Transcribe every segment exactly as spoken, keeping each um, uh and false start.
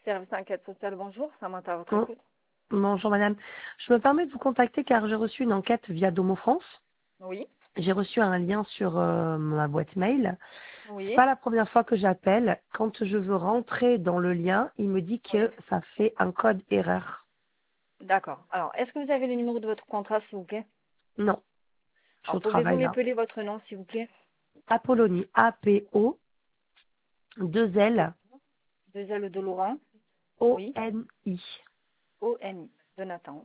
Service enquête sociale, bonjour, Samantha à votre Bon- écoute. Bonjour madame. Je me permets de vous contacter car j'ai reçu une enquête via Domo France. Oui, J'ai reçu un lien sur euh, ma boîte mail. C'est oui, pas la première fois que j'appelle. Quand je veux rentrer dans le lien, il me dit oui. que ça fait un code erreur. D'accord. Alors, est-ce que vous avez le numéro de votre contrat, s'il vous plaît? Non, je suis Alors, au pouvez-vous travail là. m'épeler votre nom, s'il vous plaît? Apollonie, A P O, deux Oui. L, Deux L de Laurent. O Oui. N I. O N I. Jonathan.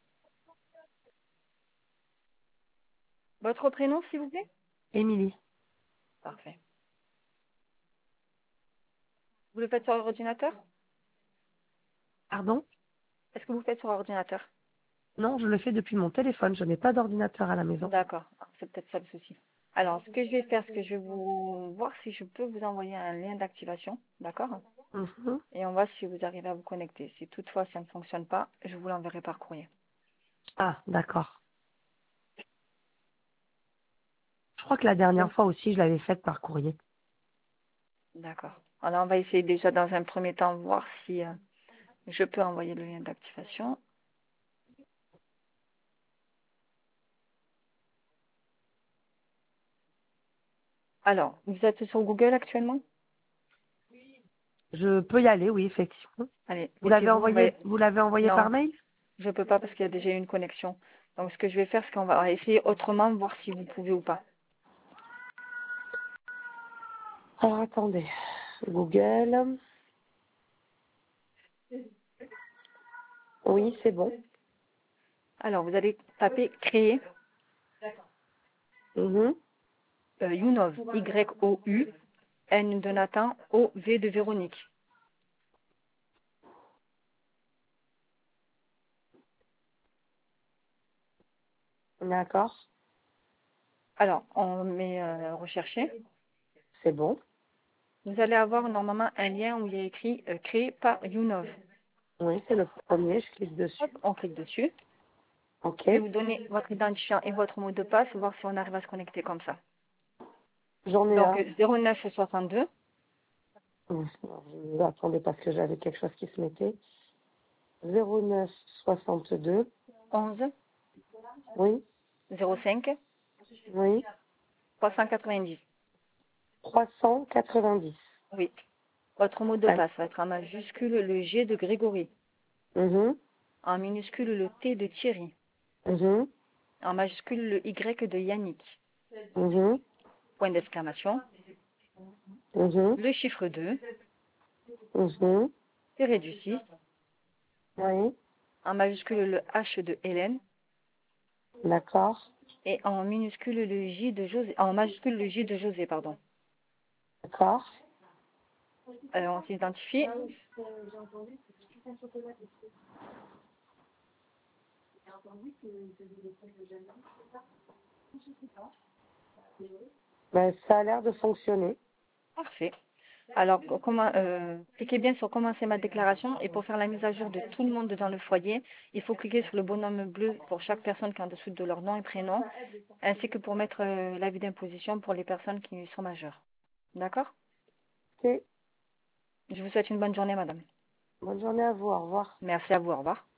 Votre prénom, s'il vous plaît? Émilie. Parfait. Vous le faites sur ordinateur? Pardon? Est-ce que vous faites sur ordinateur? Non, je le fais depuis mon téléphone. Je n'ai pas d'ordinateur à la maison. D'accord. Alors, c'est peut-être ça le souci. Alors, ce que je vais faire, c'est que je vais vous voir si je peux vous envoyer un lien d'activation. D'accord? Mhm. Et on voit si vous arrivez à vous connecter. Si toutefois ça ne fonctionne pas, je vous l'enverrai par courrier. Ah, d'accord. Je crois que la dernière Donc, fois aussi, je l'avais faite par courrier. d'accord. Alors, on va essayer déjà dans un premier temps voir si euh, je peux envoyer le lien d'activation. Alors, vous êtes sur Google actuellement? Je peux y aller, oui, effectivement. Allez, Vous l'avez mettez-vous. On va... envoyé, vous l'avez envoyé Non, par mail? je ne peux pas parce qu'il y a déjà eu une connexion. Donc, ce que je vais faire, c'est qu'on va essayer autrement, voir si vous pouvez ou pas. Alors attendez. Google. Oui, c'est bon. Alors, vous allez taper créer Mhm. euh, Younov, Y O U, N de Nathan, O V de Véronique. D'accord. Alors, on met euh, rechercher. C'est bon. Vous allez avoir normalement un lien où il y a écrit euh, créé par Younov. Oui, c'est le premier. Je clique dessus. Hop, on clique dessus. Ok. Je vais vous donner votre identifiant et votre mot de passe, voir si on arrive à se connecter comme ça. J'en ai Donc, un. zéro neuf soixante-deux, Hum, alors, je- Attendez parce que j'avais quelque chose qui se mettait. zéro neuf soixante-deux. onze, Oui. zéro cinq, Oui. trois cent quatre-vingt-dix. trois cent quatre-vingt-dix. Oui. Votre mot de Ah, passe va être en majuscule le G de Grégory, mhm, en minuscule le T de Thierry, mhm, en majuscule le Y de Yannick, mhm, point d'exclamation, mhm, le chiffre deux, mhm. tiré du six, Oui. en majuscule le H de Hélène, D'accord. et en minuscule le J de José, en majuscule le J de José, pardon. D'accord. Alors, on s'identifie. Ben, ça a l'air de fonctionner. Parfait. Alors, co- comment, euh, cliquez bien sur commencer ma déclaration et pour faire la mise à jour de tout le monde dans le foyer, il faut cliquer sur le bonhomme bleu pour chaque personne qui est en dessous de leur nom et prénom, ainsi que pour mettre euh, l'avis d'imposition pour les personnes qui sont majeures. D'accord? Ok. Je vous souhaite une bonne journée, madame. Bonne journée à vous. Au revoir. Merci à vous. Au revoir.